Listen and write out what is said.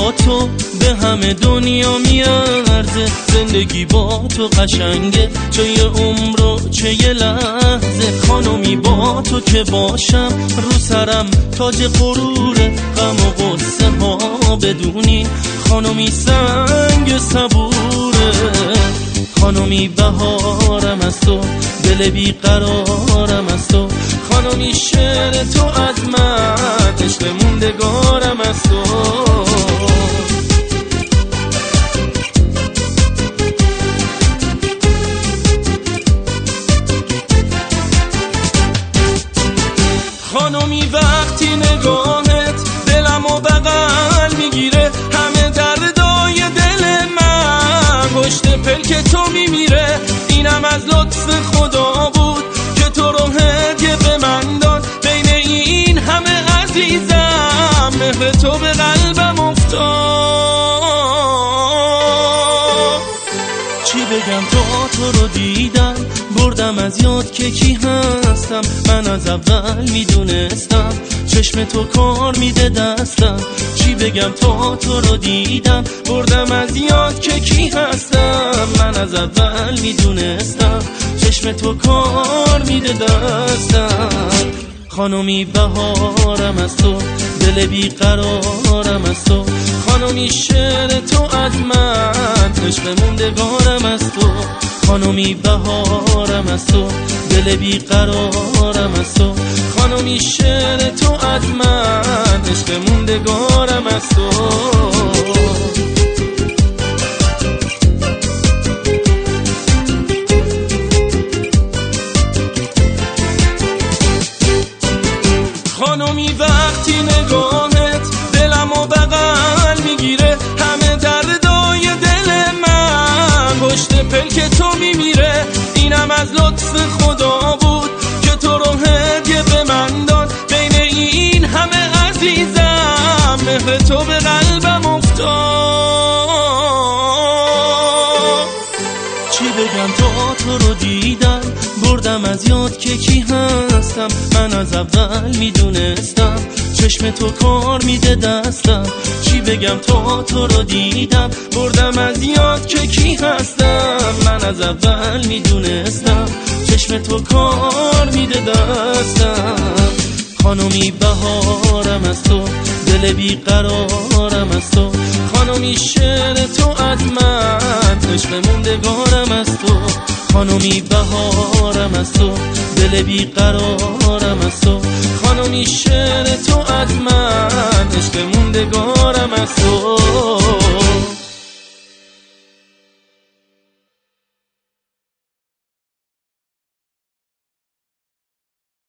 با تو به همه دنیا میارزه، زندگی با تو قشنگه، چه یه عمر و چه یه لحظه. خانمی با تو که باشم رو سرم تاج غروره، غم و غصه ها بدونی خانمی سنگ صبوره. خانمی بهارم از تو، دل بیقرارم از تو، خانمی شعر تو از من، عشق موندگارم از تو. خانمی وقتی نگاهت دلم و بغل میگیره، همه دردای دل من پشت پلک تو میمیره. اینم از لطف خدا بود که تو رو هدیه به من داد، بین این همه عزیزم مهر تو به قلبم افتاد. چی بگم تا تو رو دیدم بردم از یاد که کی هستم، من از اول میدونستم چشم تو کار میده دستم. چی بگم تا تو رو دیدم بردم از یاد که کی هستم، من از اول میدونستم چشم تو کار میده دستم. خانمی بهارم از تو، دل بیقرارم از تو، خانمی شعر تو از من، عشق موندگارم از تو. خانمی بهارم از تو، دل بیقرارم از تو، خانمی شعر تو از من، عشق موندگارم از تو. خانمی وقتی نگاهت دلم و بغل میگیره، همه دردای دل من پشت پلک تو میمیره. اینم از لطف خدا بود که تو رو هدیه به من داد، بین این همه عزیزم مهر تو به قلبم افتاد. چی بگم تا تو رو دیدم بردم از یاد که کی هستم، من از اول میدونستم چشم تو کار میده دستم. چی بگم تا تو رو دیدم بردم از یاد که کی هستم، من از اول میدونستم چشم تو کار میده دستم. خانمی بهارم از تو، دل بیقرارم از تو، خانمی شعر تو از من، عشق موندگارم از تو. خانمی بهارم از تو، دل بیقرارم از تو، خانمی شعر تو از من، عشق موندگارم از تو.